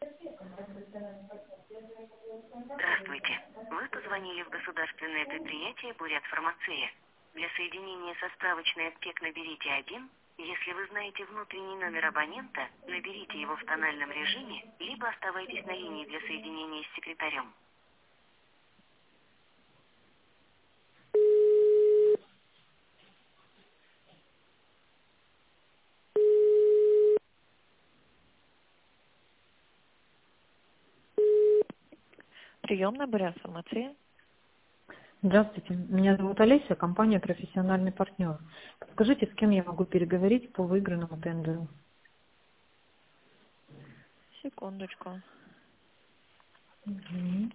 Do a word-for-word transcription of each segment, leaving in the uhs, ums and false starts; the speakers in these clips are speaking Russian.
Здравствуйте. Вы позвонили в государственное предприятие «Бурятфармация». Для соединения со справочной аптек наберите один. Если вы знаете внутренний номер абонента, наберите его в тональном режиме, либо оставайтесь на линии для соединения с секретарем. Приемная Бурятфармация. Здравствуйте, меня зовут Олеся, компания «Профессиональный партнер». Скажите, с кем я могу переговорить по выигранному тендеру? Секундочку. Мгм.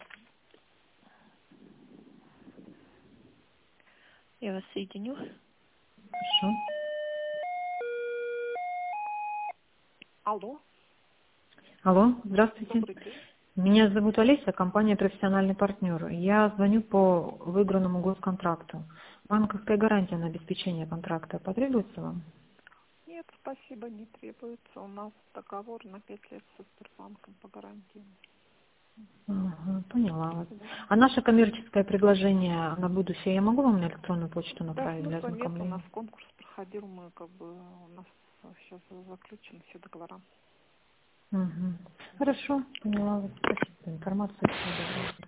Я вас соединю. Хорошо. Алло, Алло, здравствуйте. добрый день. Меня зовут Олеся, компания «Профессиональный партнер». Я звоню по выигранному госконтракту. Банковская гарантия на обеспечение контракта потребуется вам? Нет, спасибо, не требуется. У нас договор на пять лет со Сбербанком по гарантии. Ага, поняла вас. Да. А наше коммерческое предложение на будущее я могу вам на электронную почту Да, направить для смысла нет, у нас ознакомления? конкурс проходил, мы как бы, у нас сейчас заключены все договора. Угу. Хорошо, поняла вас. Спасибо за информацию. Всего доброго.